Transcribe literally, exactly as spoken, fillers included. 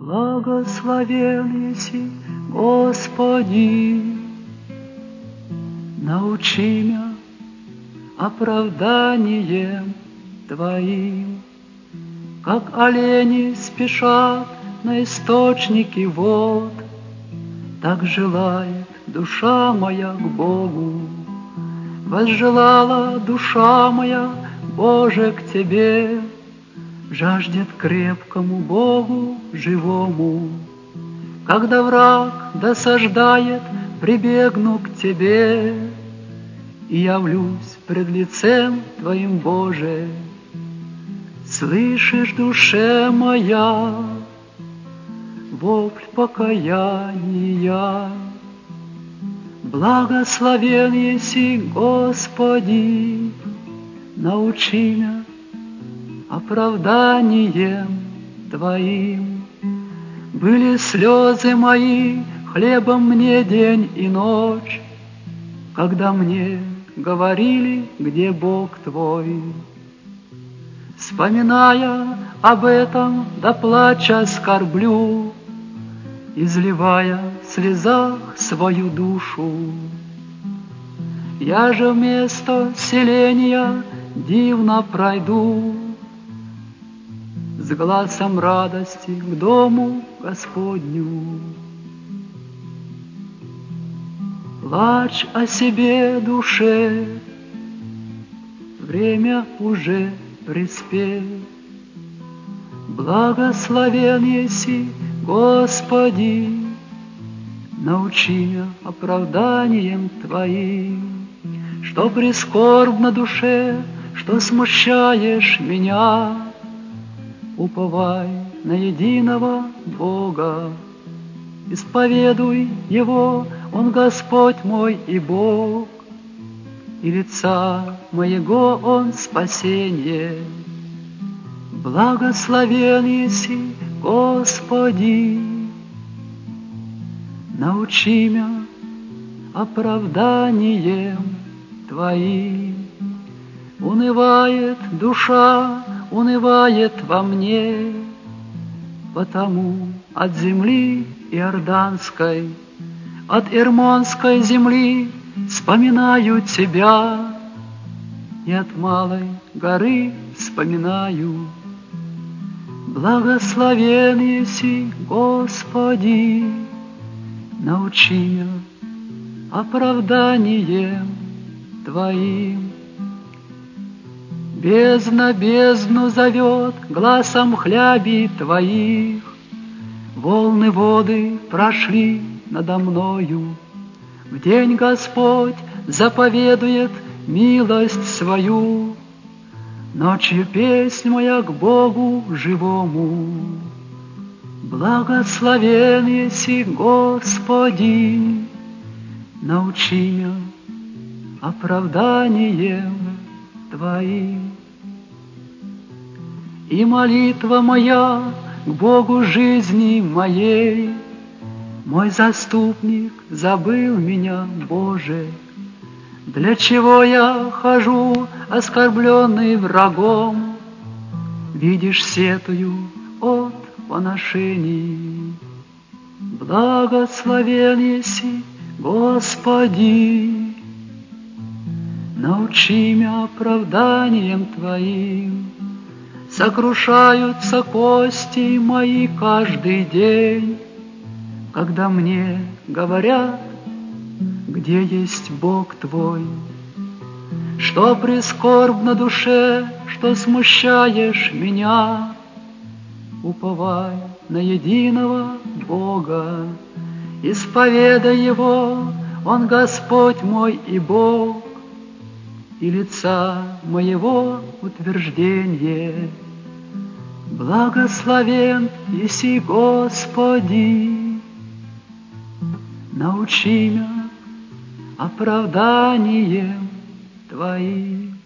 Благословен еси, Господи, научи меня оправданием Твоим, как олени спешат на источники вод, так желает душа моя к Богу. Возжелала душа моя, Боже, к Тебе, жаждет крепкому Богу живому. Когда враг досаждает, прибегну к Тебе и явлюсь пред лицем Твоим, Боже. Слышишь, душе моя, вопль покаяния. Благословен еси, Господи, научи меня оправданием Твоим. Были слезы мои хлебом мне день и ночь, когда мне говорили, где Бог Твой. Вспоминая об этом, до плача скорблю, изливая в слезах свою душу. Я же вместо селения дивно пройду с гласом радости к дому Господню. Плачь о себе, душе, время уже приспел. Благословен еси, Господи, научи меня оправданием Твоим. Что прискорбно душе, что смущаешь меня, уповай на единого Бога. Исповедуй Его, Он Господь мой и Бог, и лица моего Он спасение. Благословен еси, Господи, научи меня оправданием Твоим. Унывает душа, унывает во мне, потому от земли иорданской, от Ирмонской земли вспоминаю Тебя, и от малой горы вспоминаю. Благословен еси, Господи, научи меня оправданием Твоим. Бездна бездну зовет гласом хляби Твоих, волны воды прошли надо мною. В день Господь заповедует милость свою, ночью песнь моя к Богу живому. Благословен еси, Господи, научи меня оправданием Твоим. И молитва моя к Богу жизни моей, мой заступник забыл меня, Боже. Для чего я хожу, оскорбленный врагом? Видишь, сетую от поношений. Благословен еси, Господи, научи меня оправданием Твоим. Сокрушаются кости мои каждый день, когда мне говорят, где есть Бог Твой. Что прискорбно душе, что смущаешь меня, уповай на единого Бога. Исповедай Его, Он Господь мой и Бог, и лица моего утверждение. Благословен еси, Господи, научи меня оправданием Твоим.